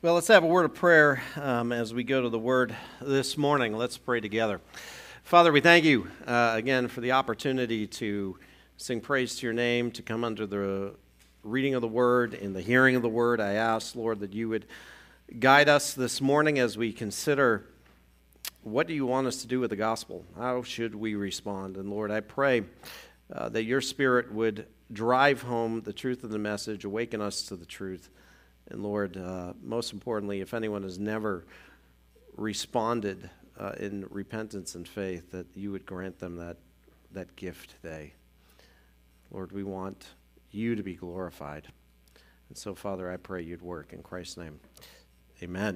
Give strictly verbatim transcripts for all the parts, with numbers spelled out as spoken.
Well, let's have a word of prayer um, as we go to the Word this morning. Let's pray together. Father, we thank you uh, again for the opportunity to sing praise to your name, to come under the reading of the Word and the hearing of the Word. I ask, Lord, that you would guide us this morning as we consider what do you want us to do with the gospel? How should we respond? And Lord, I pray uh, that your Spirit would drive home the truth of the message, awaken us to the truth. And Lord, uh, most importantly, if anyone has never responded uh, in repentance and faith, that you would grant them that, that gift today. Lord, we want you to be glorified. And so, Father, I pray you'd work in Christ's name. Amen.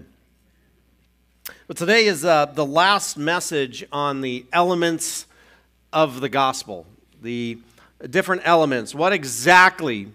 Well, today is uh, the last message on the elements of the gospel, the different elements. What exactly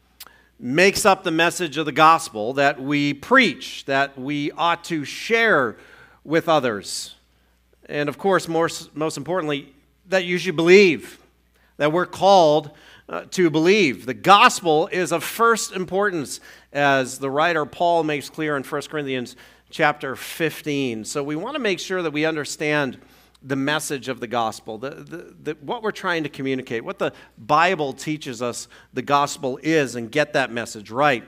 makes up the message of the gospel that we preach, that we ought to share with others. And of course, most, most importantly, that you should believe, that we're called uh, to believe. The gospel is of first importance, as the writer Paul makes clear in First Corinthians chapter fifteen. So we want to make sure that we understand the message of the gospel, the, the, the, what we're trying to communicate, what the Bible teaches us the gospel is, and get that message right.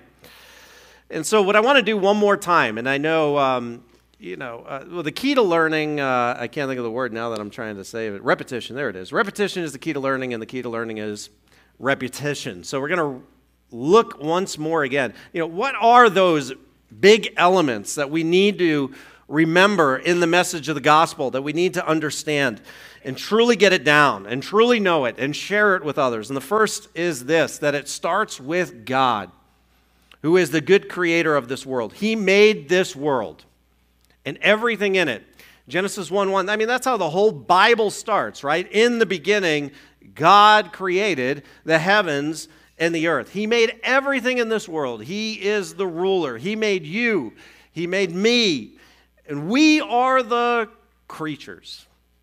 And so what I want to do one more time, and I know, um, you know, uh, well, the key to learning, uh, I can't think of the word now that I'm trying to say it, repetition, there it is. Repetition is the key to learning, and the key to learning is repetition. So we're going to look once more again. You know, what are those big elements that we need to remember in the message of the gospel, that we need to understand and truly get it down and truly know it and share it with others? And the first is this, that it starts with God, who is the good creator of this world. He made this world and everything in it. Genesis one one, I mean, that's how the whole Bible starts, right? In the beginning, God created the heavens and the earth. He made everything in this world. He is the ruler. He made you. He made me. And we are the creatures.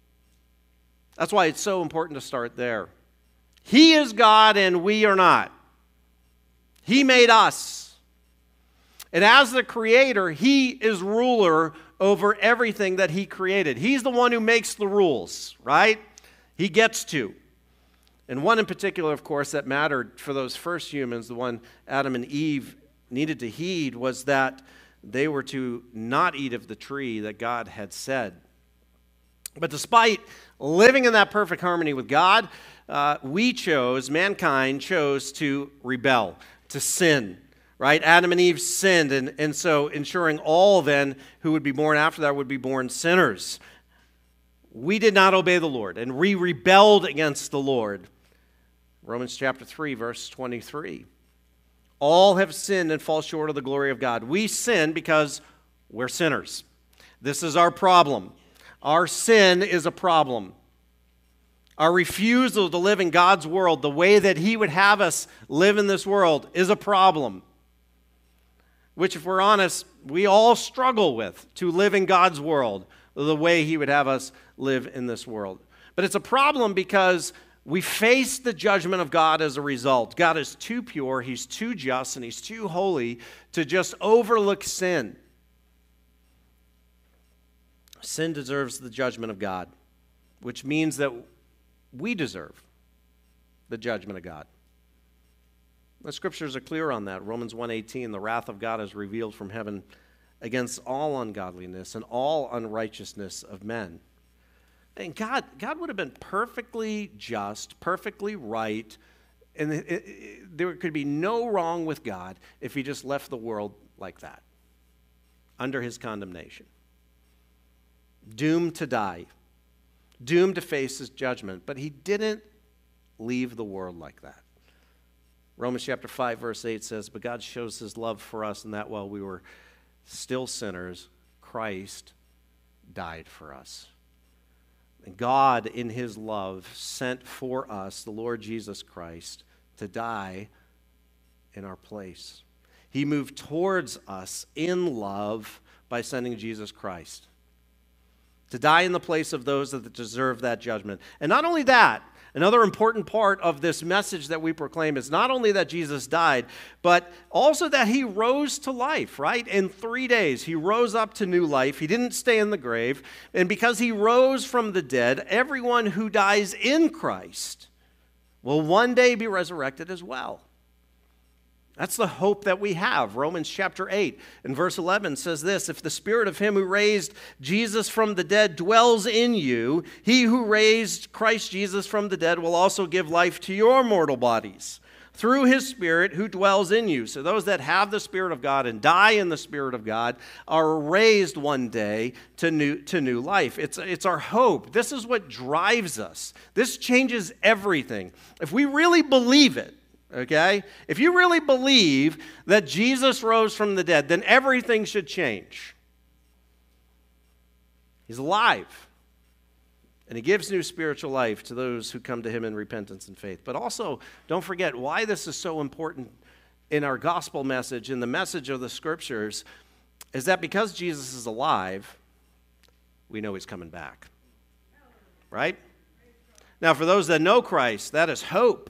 That's why it's so important to start there. He is God and we are not. He made us. And as the creator, he is ruler over everything that he created. He's the one who makes the rules, right? He gets to. And one in particular, of course, that mattered for those first humans, the one Adam and Eve needed to heed, was that they were to not eat of the tree that God had said. But despite living in that perfect harmony with God, uh, we chose, mankind chose to rebel, to sin, right? Adam and Eve sinned, and, and so ensuring all then who would be born after that would be born sinners. We did not obey the Lord, and we rebelled against the Lord. Romans chapter three, verse twenty-three. All have sinned and fall short of the glory of God. We sin because we're sinners. This is our problem. Our sin is a problem. Our refusal to live in God's world the way that he would have us live in this world is a problem, which, if we're honest, we all struggle with, to live in God's world the way he would have us live in this world. But it's a problem because we face the judgment of God as a result. God is too pure, he's too just, and he's too holy to just overlook sin. Sin deserves the judgment of God, which means that we deserve the judgment of God. The scriptures are clear on that. Romans one eighteen, the wrath of God is revealed from heaven against all ungodliness and all unrighteousness of men. And God, God would have been perfectly just, perfectly right, and it, it, there could be no wrong with God if he just left the world like that, under his condemnation. Doomed to die, doomed to face his judgment, but he didn't leave the world like that. Romans chapter five, verse eight says, "But God shows his love for us in that while we were still sinners, Christ died for us." And God, in his love, sent for us the Lord Jesus Christ to die in our place. He moved towards us in love by sending Jesus Christ to die in the place of those that deserve that judgment. And not only that, Another important part of this message that we proclaim is not only that Jesus died, but also that he rose to life, right? In three days, he rose up to new life. He didn't stay in the grave. And because he rose from the dead, everyone who dies in Christ will one day be resurrected as well. That's the hope that we have. Romans chapter eight and verse eleven says this, if the spirit of him who raised Jesus from the dead dwells in you, he who raised Christ Jesus from the dead will also give life to your mortal bodies through his spirit who dwells in you. So those that have the Spirit of God and die in the Spirit of God are raised one day to new, to new life. It's, it's our hope. This is what drives us. This changes everything. If we really believe it, okay? If you really believe that Jesus rose from the dead, then everything should change. He's alive. And he gives new spiritual life to those who come to him in repentance and faith. But also, don't forget why this is so important in our gospel message, in the message of the scriptures, is that because Jesus is alive, we know he's coming back. Right? Now, for those that know Christ, that is hope.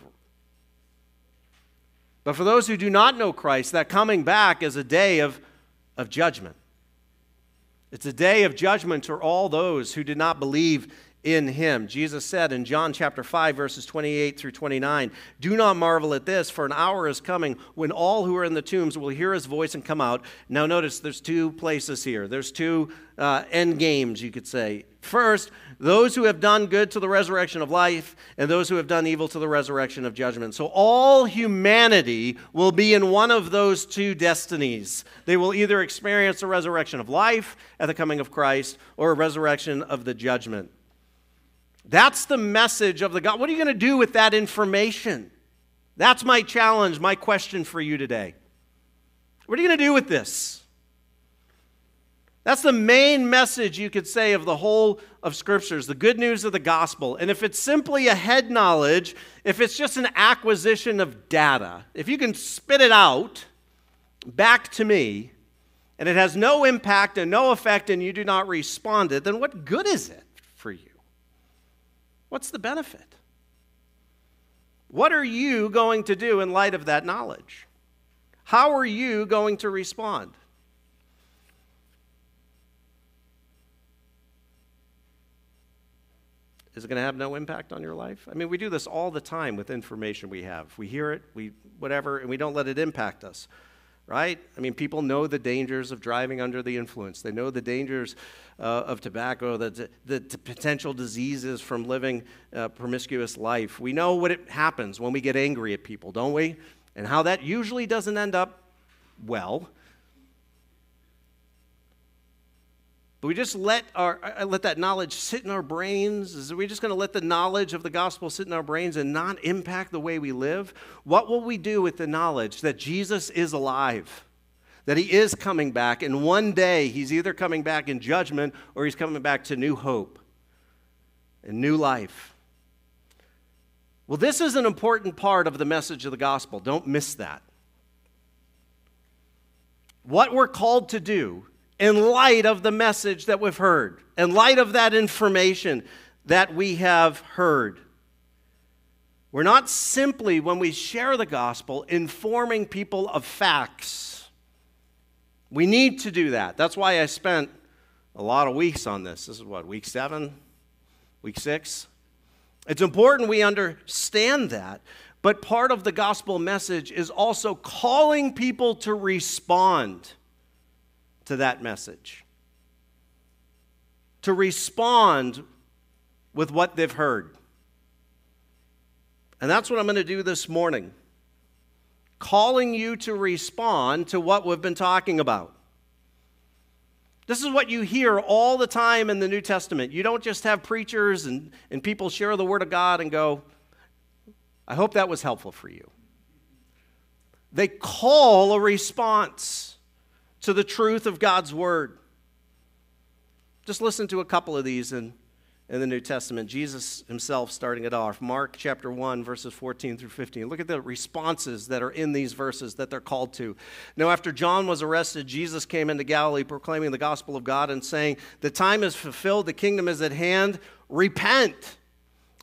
But for those who do not know Christ, that coming back is a day of, of judgment. It's a day of judgment to all those who did not believe in him. Jesus said in John chapter five, verses twenty-eight through twenty-nine, do not marvel at this, for an hour is coming when all who are in the tombs will hear his voice and come out. Now notice there's two places here. There's two uh, end games, you could say. First, those who have done good to the resurrection of life, and those who have done evil to the resurrection of judgment. So all humanity will be in one of those two destinies. They will either experience a resurrection of life at the coming of Christ, or a resurrection of the judgment. That's the message of the God. What are you going to do with that information? That's my challenge, my question for you today. What are you going to do with this? That's the main message, you could say, of the whole of Scriptures, the good news of the gospel. And if it's simply a head knowledge, if it's just an acquisition of data, if you can spit it out back to me, and it has no impact and no effect, and you do not respond it, then what good is it for you? What's the benefit? What are you going to do in light of that knowledge? How are you going to respond? Is it going to have no impact on your life? I mean, we do this all the time with information we have. We hear it, we whatever, and we don't let it impact us, right? I mean, people know the dangers of driving under the influence. They know the dangers uh, of tobacco, the, the, the potential diseases from living a promiscuous life. We know what it happens when we get angry at people, don't we? And how that usually doesn't end up well. But we just let our let that knowledge sit in our brains? Is we just going to let the knowledge of the gospel sit in our brains and not impact the way we live? What will we do with the knowledge that Jesus is alive, that he is coming back, and one day he's either coming back in judgment or he's coming back to new hope and new life? Well, this is an important part of the message of the gospel. Don't miss that. What we're called to do in light of the message that we've heard, in light of that information that we have heard. We're not simply, when we share the gospel, informing people of facts. We need to do that. That's why I spent a lot of weeks on this. This is what, week seven? Week six? It's important we understand that, but part of the gospel message is also calling people to respond to that message, to respond with what they've heard. And that's what I'm going to do this morning, calling you to respond to what we've been talking about. This is what you hear all the time in the New Testament. You don't just have preachers and, and people share the Word of God and go, I hope that was helpful for you. They call a response to the truth of God's Word. Just listen to a couple of these in, in the New Testament. Jesus himself starting it off. Mark chapter one, verses fourteen through fifteen. Look at the responses that are in these verses that they're called to. Now, after John was arrested, Jesus came into Galilee proclaiming the gospel of God and saying, the time is fulfilled, the kingdom is at hand. Repent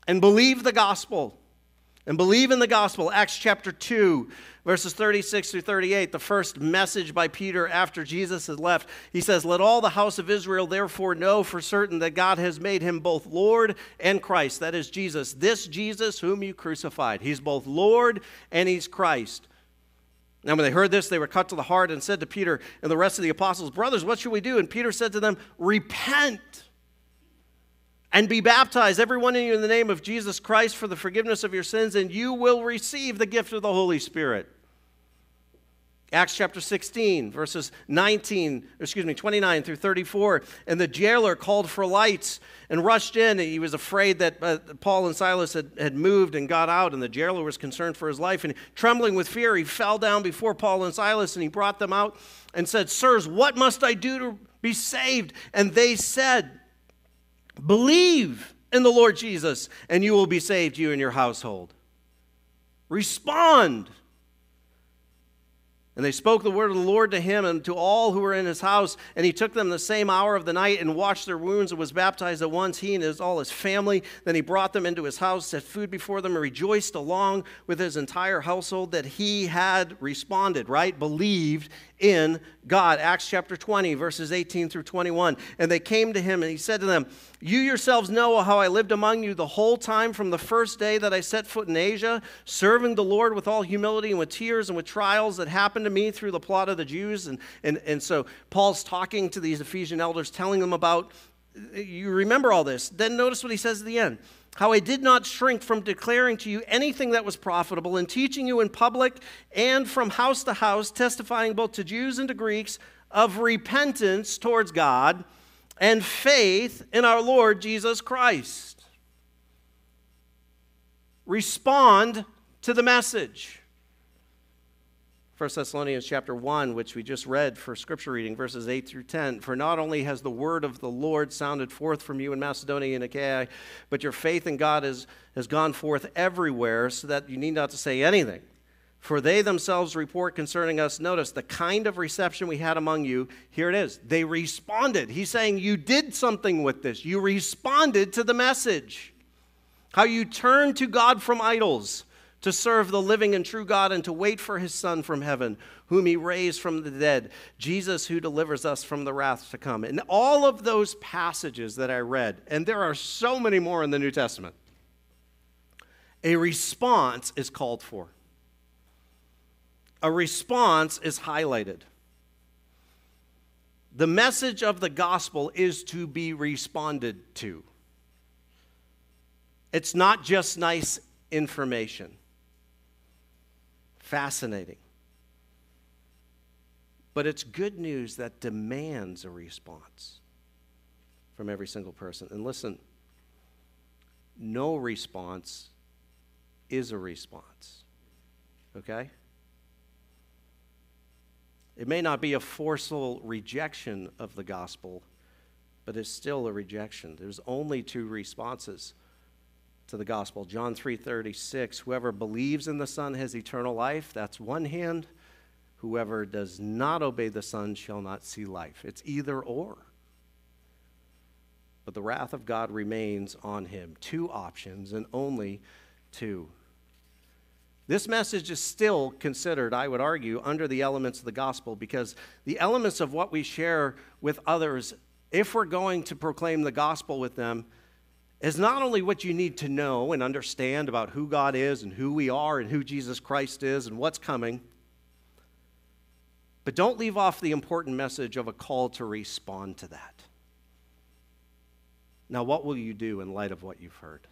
and believe the gospel. And believe in the gospel. Acts chapter two, verses thirty-six through thirty-eight, the first message by Peter after Jesus has left. He says, "Let all the house of Israel therefore know for certain that God has made him both Lord and Christ." That is Jesus. This Jesus whom you crucified. He's both Lord and he's Christ. Now when they heard this, they were cut to the heart and said to Peter and the rest of the apostles, "Brothers, what should we do?" And Peter said to them, "Repent and be baptized, every one of you, in the name of Jesus Christ for the forgiveness of your sins, and you will receive the gift of the Holy Spirit." Acts chapter sixteen, verses nineteen, excuse me, twenty-nine through thirty-four. And the jailer called for lights and rushed in. He was afraid that uh, Paul and Silas had, had moved and got out, and the jailer was concerned for his life. And trembling with fear, he fell down before Paul and Silas, and he brought them out and said, "Sirs, what must I do to be saved?" And they said, "Believe in the Lord Jesus, and you will be saved, you and your household." Respond. And they spoke the word of the Lord to him and to all who were in his house. And he took them the same hour of the night and washed their wounds and was baptized at once, he and his, all his family. Then he brought them into his house, set food before them, and rejoiced along with his entire household that he had responded, right? Believed in God. Acts chapter twenty, verses eighteen through twenty-one. And they came to him, and he said to them, "You yourselves know how I lived among you the whole time from the first day that I set foot in Asia, serving the Lord with all humility and with tears and with trials that happened to me through the plot of the Jews." And, and, and so Paul's talking to these Ephesian elders, telling them about, you remember all this. Then notice what he says at the end. "How I did not shrink from declaring to you anything that was profitable, and teaching you in public and from house to house, testifying both to Jews and to Greeks of repentance towards God and faith in our Lord Jesus Christ." Respond to the message. First Thessalonians chapter one, which we just read for scripture reading, verses eight through ten. "For not only has the word of the Lord sounded forth from you in Macedonia and Achaia, but your faith in God has, has gone forth everywhere, so that you need not to say anything. For they themselves report concerning us," notice, "the kind of reception we had among you." Here it is. They responded. He's saying you did something with this. You responded to the message. "How you turned to God from idols, to serve the living and true God, and to wait for his Son from heaven, whom he raised from the dead, Jesus, who delivers us from the wrath to come." And all of those passages that I read, and there are so many more in the New Testament, a response is called for. A response is highlighted. The message of the gospel is to be responded to. It's not just nice information. Fascinating. But it's good news that demands a response from every single person. And listen, no response is a response. Okay? It may not be a forceful rejection of the gospel, but it's still a rejection. There's only two responses to the gospel. John three thirty-six, "Whoever believes in the Son has eternal life." That's one hand. "Whoever does not obey the Son shall not see life." It's either or. But the wrath of God remains on him. Two options, and only two. This message is still considered, I would argue, under the elements of the gospel, because the elements of what we share with others, if we're going to proclaim the gospel with them, is not only what you need to know and understand about who God is and who we are and who Jesus Christ is and what's coming, but don't leave off the important message of a call to respond to that. Now, what will you do in light of what you've heard?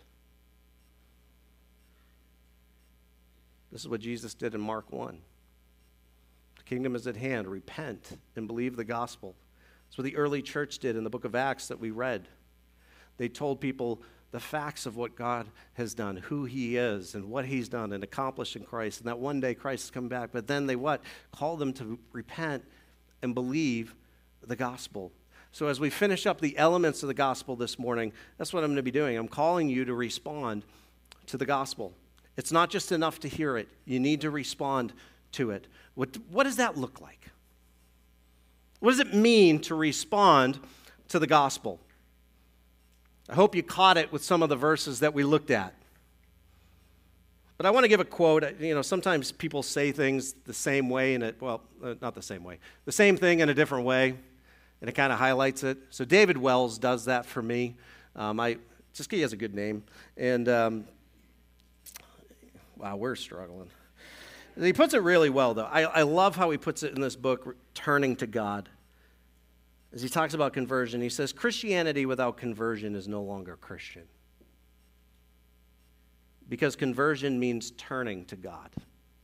This is what Jesus did in Mark one. The kingdom is at hand. Repent and believe the gospel. That's what the early church did in the book of Acts that we read. They told people the facts of what God has done, who he is, and what he's done and accomplished in Christ, and that one day Christ is coming back. But then they what? Called them to repent and believe the gospel. So as we finish up the elements of the gospel this morning, that's what I'm going to be doing. I'm calling you to respond to the gospel. It's not just enough to hear it. You need to respond to it. What, what does that look like? What does it mean to respond to the gospel? I hope you caught it with some of the verses that we looked at. But I want to give a quote. You know, sometimes people say things the same way, and it, well, uh, not the same way, the same thing in a different way, and it kind of highlights it. So David Wells does that for me. Um, I just he has a good name, and um, wow, we're struggling. He puts it really well, though. I, I love how he puts it in this book, Turning to God. As he talks about conversion, he says, Christianity without conversion is no longer Christian. Because conversion means turning to God.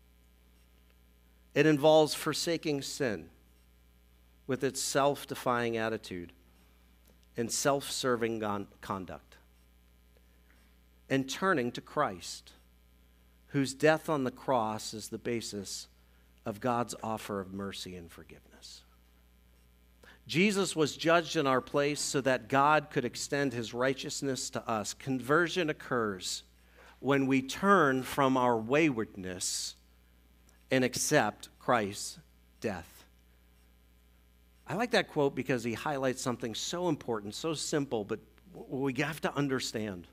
It involves forsaking sin with its self-defying attitude and self-serving conduct, and turning to Christ, whose death on the cross is the basis of God's offer of mercy and forgiveness. Jesus was judged in our place so that God could extend his righteousness to us. Conversion occurs when we turn from our waywardness and accept Christ's death. I like that quote because he highlights something so important, so simple, but we have to understand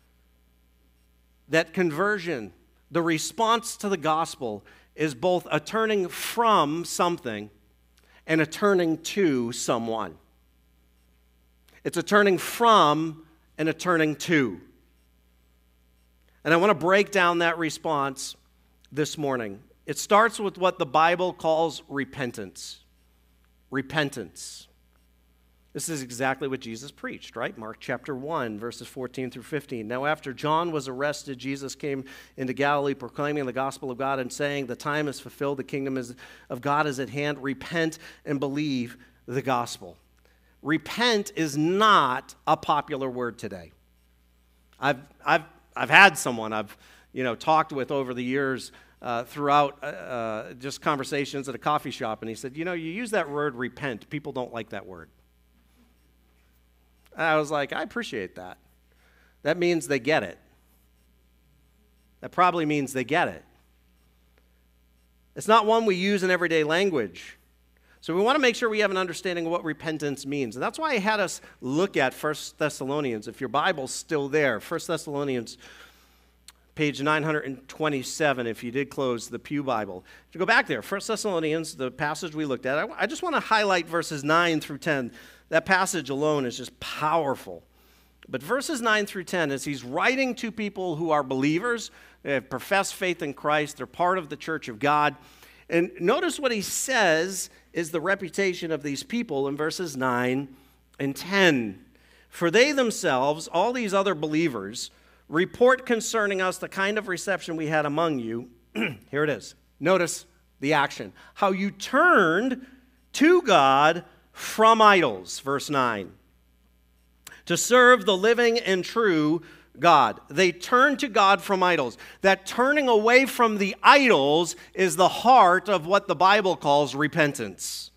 that conversion, the response to the gospel, is both a turning from something and a turning to someone. It's a turning from and a turning to. And I want to break down that response this morning. It starts with what the Bible calls repentance. Repentance. This is exactly what Jesus preached, right? Mark chapter one, verses fourteen through fifteen. Now after John was arrested, Jesus came into Galilee proclaiming the gospel of God and saying, the time is fulfilled, the kingdom is, of God is at hand. Repent and believe the gospel. Repent is not a popular word today. I've, I've, I've had someone I've you know, talked with over the years uh, throughout uh, just conversations at a coffee shop, and he said, you know, you use that word repent. People don't like that word. And I was like, I appreciate that. That means they get it. That probably means they get it. It's not one we use in everyday language. So we want to make sure we have an understanding of what repentance means. And that's why I had us look at First Thessalonians. If your Bible's still there, First Thessalonians, page nine twenty-seven, if you did close the Pew Bible. If you go back there, First Thessalonians, the passage we looked at, I, I just want to highlight verses nine through ten. That passage alone is just powerful. But verses nine through ten, as he's writing to people who are believers, they have professed faith in Christ, they're part of the church of God. And notice what he says is the reputation of these people in verses nine and ten. For they themselves, all these other believers, report concerning us the kind of reception we had among you. Here it is. Notice the action. How you turned to God from idols, verse nine, to serve the living and true God. They turned to God from idols. That turning away from the idols is the heart of what the Bible calls repentance.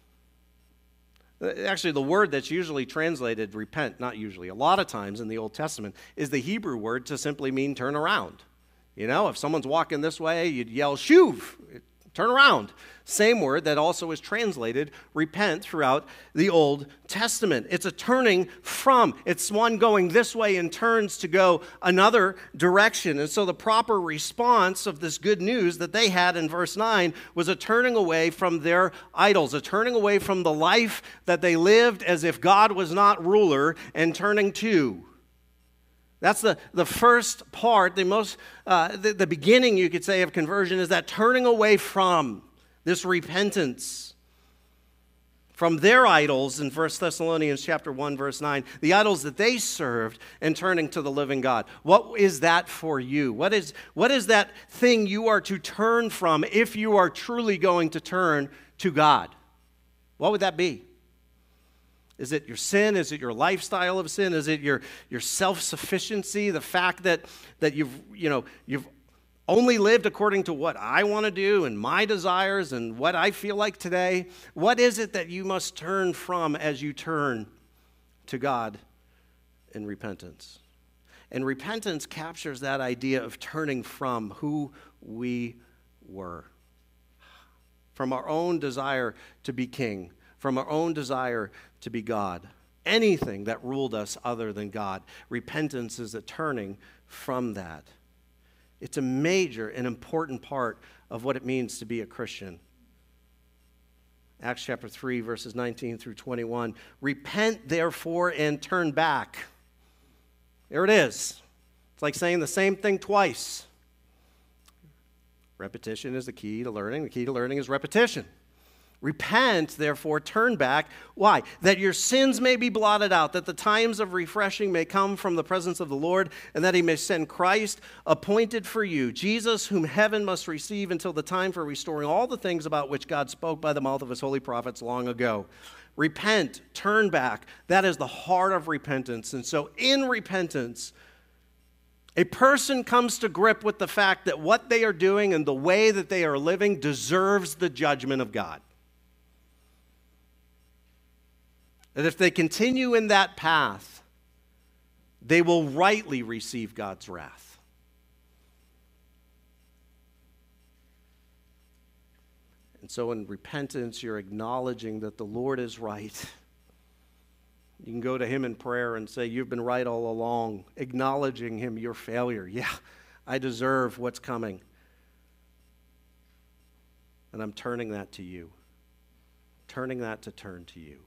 Actually, the word that's usually translated repent, not usually, a lot of times in the Old Testament, is the Hebrew word to simply mean turn around. You know, if someone's walking this way, you'd yell, shuv, turn around. Same word that also is translated repent throughout the Old Testament. It's a turning from. It's one going this way and turns to go another direction. And so the proper response of this good news that they had in verse nine was a turning away from their idols, a turning away from the life that they lived as if God was not ruler, and turning to. That's the, the first part, the most, uh, the, the beginning, you could say, of conversion is that turning away from this repentance from their idols in First Thessalonians chapter one, verse nine, the idols that they served, and turning to the living God. What is that for you? What is, what is that thing you are to turn from if you are truly going to turn to God? What would that be? Is it your sin? Is it your lifestyle of sin? Is it your, your self-sufficiency? The fact that, that you've, you know, you've only lived according to what I want to do and my desires and what I feel like today? What is it that you must turn from as you turn to God in repentance? And repentance captures that idea of turning from who we were, from our own desire to be king, from our own desire to be God. anything that ruled us other than God. Repentance is a turning from that. It's a major and important part of what it means to be a Christian. Acts chapter three, verses nineteen through twenty-one. Repent, therefore, and turn back. There it is. It's like saying the same thing twice. Repetition is the key to learning. The key to learning is repetition. Repent, therefore, turn back. Why? That your sins may be blotted out, that the times of refreshing may come from the presence of the Lord, and that he may send Christ, appointed for you, Jesus, whom heaven must receive until the time for restoring all the things about which God spoke by the mouth of his holy prophets long ago. Repent, turn back. That is the heart of repentance. And so in repentance, a person comes to grip with the fact that what they are doing and the way that they are living deserves the judgment of God. That if they continue in that path, they will rightly receive God's wrath. And so in repentance, you're acknowledging that the Lord is right. You can go to him in prayer and say, you've been right all along, acknowledging him, your failure. Yeah, I deserve what's coming. And I'm turning that to you. Turning that to turn to you.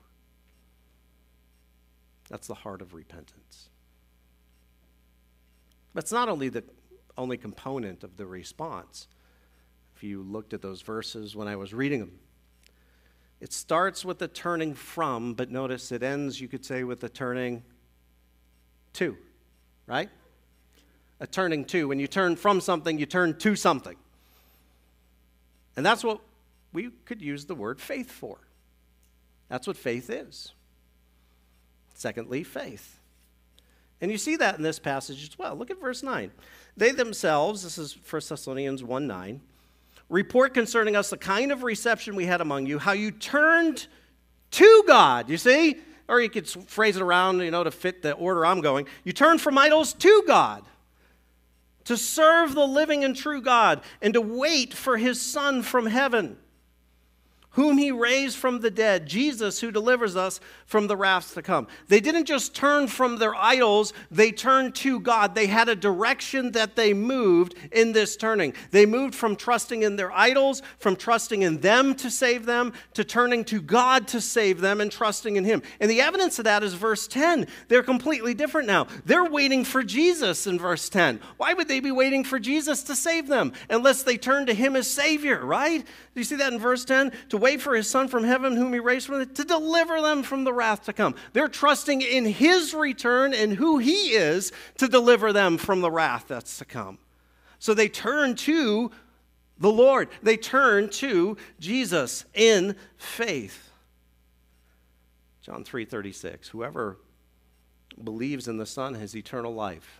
That's the heart of repentance. But it's not only the only component of the response. If you looked at those verses when I was reading them, it starts with the turning from, but notice it ends, you could say, with the turning to, right? A turning to. When you turn from something, you turn to something. And that's what we could use the word faith for. That's what faith is. Secondly, faith. And you see that in this passage as well. Look at verse nine. They themselves, this is First Thessalonians one nine, report concerning us the kind of reception we had among you, how you turned to God, you see? Or you could phrase it around, you know, to fit the order I'm going. You turned from idols to God, to serve the living and true God, and to wait for his Son from heaven, whom he raised from the dead, Jesus, who delivers us from the wrath to come. They didn't just turn from their idols, they turned to God. They had a direction that they moved in this turning. They moved from trusting in their idols, from trusting in them to save them, to turning to God to save them and trusting in him. And the evidence of that is verse ten. They're completely different now. They're waiting for Jesus in verse ten. Why would they be waiting for Jesus to save them unless they turn to him as Savior, right? Do you see that in verse ten? To wait for his Son from heaven, whom he raised from the dead, to deliver them from the wrath to come. They're trusting in his return and who he is to deliver them from the wrath that's to come. So they turn to the Lord. They turn to Jesus in faith. John three thirty-six, whoever believes in the Son has eternal life.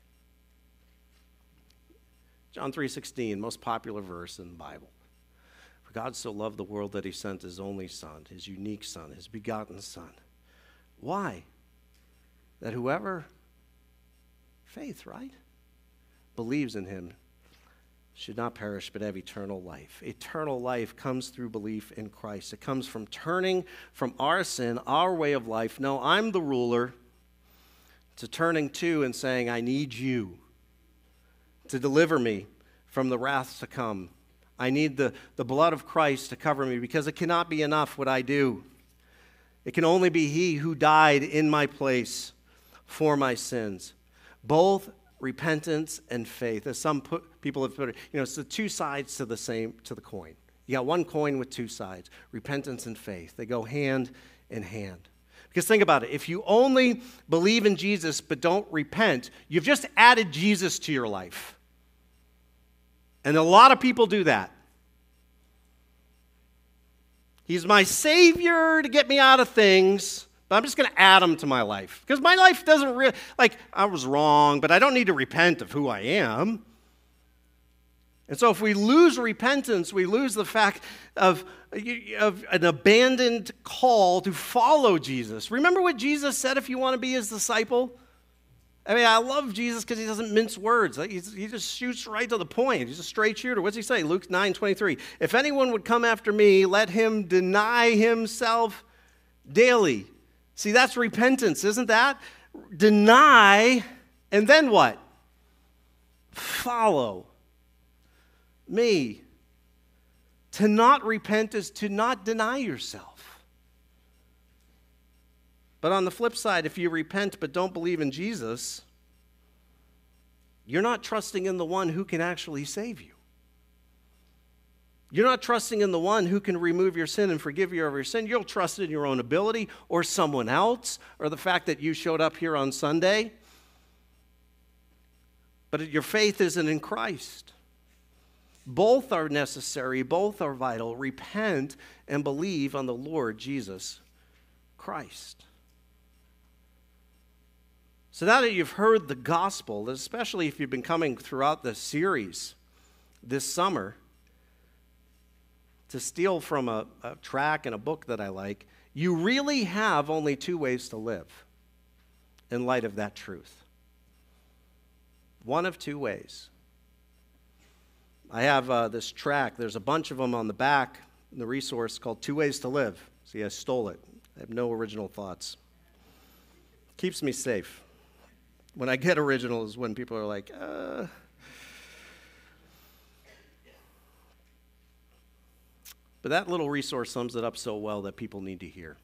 John three sixteen, most popular verse in the Bible. God so loved the world that he sent his only Son, his unique Son, his begotten Son. Why? That whoever, faith, right, believes in him should not perish but have eternal life. Eternal life comes through belief in Christ. It comes from turning from our sin, our way of life. No, I'm the ruler, to turning to and saying, I need you to deliver me from the wrath to come. I need the, the blood of Christ to cover me because it cannot be enough what I do. It can only be he who died in my place for my sins. Both repentance and faith. As some put, people have put it, you know, it's the two sides to the same, to the coin. You got one coin with two sides, repentance and faith. They go hand in hand. Because think about it, if you only believe in Jesus but don't repent, you've just added Jesus to your life. And a lot of people do that. He's my Savior to get me out of things, but I'm just going to add him to my life. Because my life doesn't really, like, I was wrong, but I don't need to repent of who I am. And so if we lose repentance, we lose the fact of, of an abandoned call to follow Jesus. Remember what Jesus said if you want to be his disciple? I mean, I love Jesus because he doesn't mince words. He's, he just shoots right to the point. He's a straight shooter. What's he say? Luke nine twenty-three. If anyone would come after me, let him deny himself daily See, that's repentance, isn't that? Deny, and then what? Follow me. To not repent is to not deny yourself. But on the flip side, if you repent but don't believe in Jesus, you're not trusting in the one who can actually save you. You're not trusting in the one who can remove your sin and forgive you of your sin. You'll trust in your own ability or someone else or the fact that you showed up here on Sunday. But your faith isn't in Christ. Both are necessary. Both are vital. Repent and believe on the Lord Jesus Christ. So now that you've heard the gospel, especially if you've been coming throughout the series this summer, to steal from a, a track and a book that I like, you really have only two ways to live in light of that truth. One of two ways. I have uh, this track. There's a bunch of them on the back in the resource called Two Ways to Live. See, I stole it. I have no original thoughts. Keeps me safe. When I get original is when people are like, uh... But that little resource sums it up so well that people need to hear.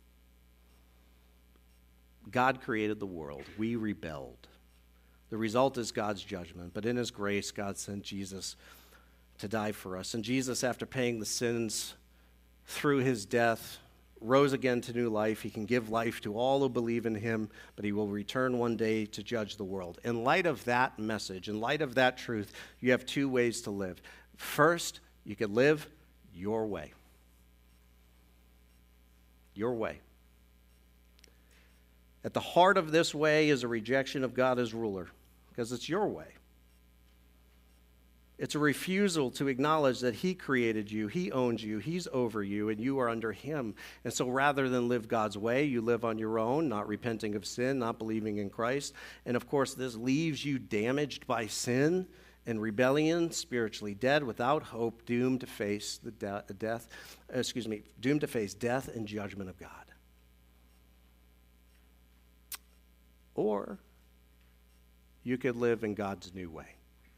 God created the world. We rebelled. The result is God's judgment. But in his grace, God sent Jesus to die for us. And Jesus, after paying the sins through his death, rose again to new life. He can give life to all who believe in him, but he will return one day to judge the world. In light of that message, in light of that truth, you have two ways to live. First, you can live your way. Your way. At the heart of this way is a rejection of God as ruler, because it's your way. It's a refusal to acknowledge that he created you, he owns you, he's over you, and you are under him. And so rather than live God's way, you live on your own, not repenting of sin, not believing in Christ. And of course, this leaves you damaged by sin and rebellion, spiritually dead, without hope, doomed to face the de- death, excuse me, doomed to face death and judgment of God. Or you could live in God's new way.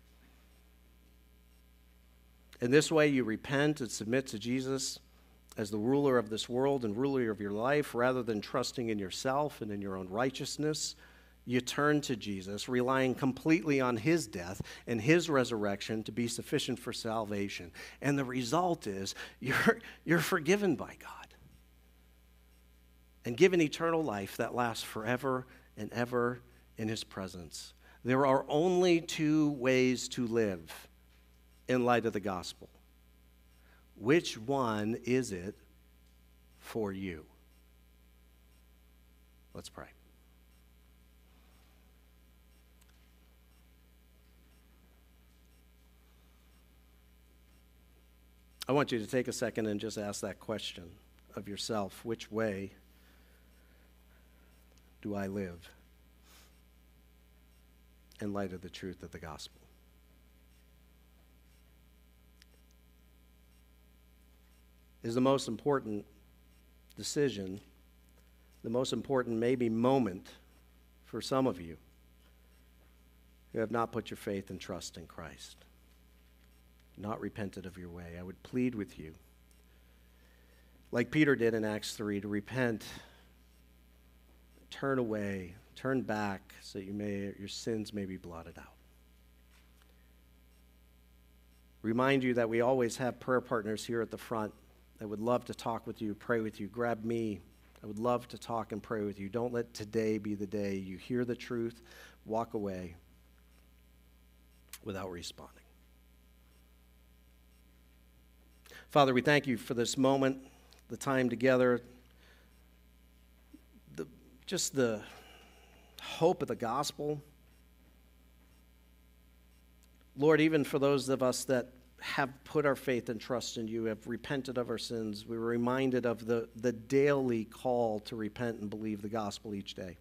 In this way, you repent and submit to Jesus as the ruler of this world and ruler of your life. Rather than trusting in yourself and in your own righteousness, you turn to Jesus, relying completely on his death and his resurrection to be sufficient for salvation. And the result is you're, you're forgiven by God and given eternal life that lasts forever and ever in his presence. There are only two ways to live in light of the gospel. Which one is it for you? Let's pray. I want you to take a second and just ask that question of yourself. Which way do I live in light of the truth of the gospel? Is the most important decision, the most important maybe moment for some of you who have not put your faith and trust in Christ, not repented of your way. I would plead with you, like Peter did in Acts three, to repent, turn away, turn back so that you may, your sins may be blotted out. Remind you that we always have prayer partners here at the front. I would love to talk with you, pray with you. Grab me. I would love to talk and pray with you. Don't let today be the day you hear the truth, walk away without responding. Father, we thank you for this moment, the time together, the, just the hope of the gospel. Lord, even for those of us that have put our faith and trust in you, have repented of our sins, we were reminded of the, the daily call to repent and believe the gospel each day.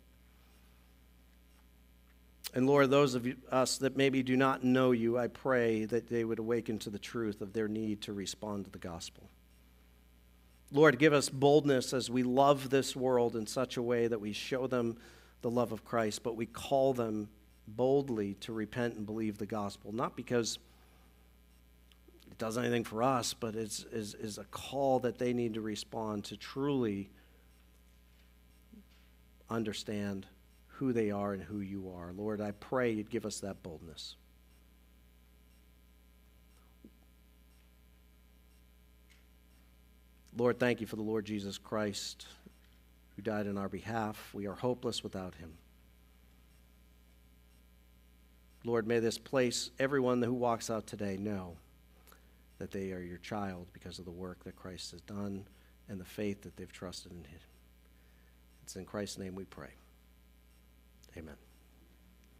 And Lord, those of you, us that maybe do not know you, I pray that they would awaken to the truth of their need to respond to the gospel. Lord, give us boldness as we love this world in such a way that we show them the love of Christ, but we call them boldly to repent and believe the gospel, not because it does anything for us, but it's is, is a call that they need to respond to truly understand who they are and who you are. Lord, I pray you'd give us that boldness. Lord, thank you for the Lord Jesus Christ who died on our behalf. We are hopeless without him. Lord, may this place, everyone who walks out today, know that they are your child because of the work that Christ has done and the faith that they've trusted in him. It's in Christ's name we pray. Amen.